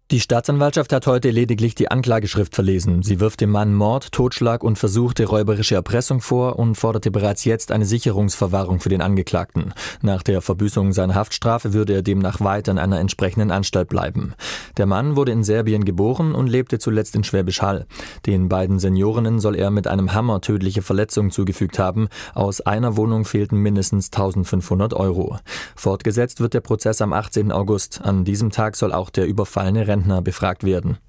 Die Staatsanwaltschaft hat heute lediglich die Anklageschrift verlesen. Sie wirft dem Mann Mord, Totschlag und versuchte räuberische Erpressung vor und forderte bereits jetzt eine Sicherungsverwahrung für den Angeklagten. Nach der Verbüßung seiner Haftstrafe würde er demnach weiter in einer entsprechenden Anstalt bleiben. Der Mann wurde in Serbien geboren und lebte zuletzt in Schwäbisch Hall. Den beiden Seniorinnen soll er mit einem Hammer tödliche Verletzungen zugefügt haben. Aus einer Wohnung fehlten mindestens 1.500 Euro. Fortgesetzt wird der Prozess am 18. August. An diesem Tag soll auch der überfallene Rentner befragt werden.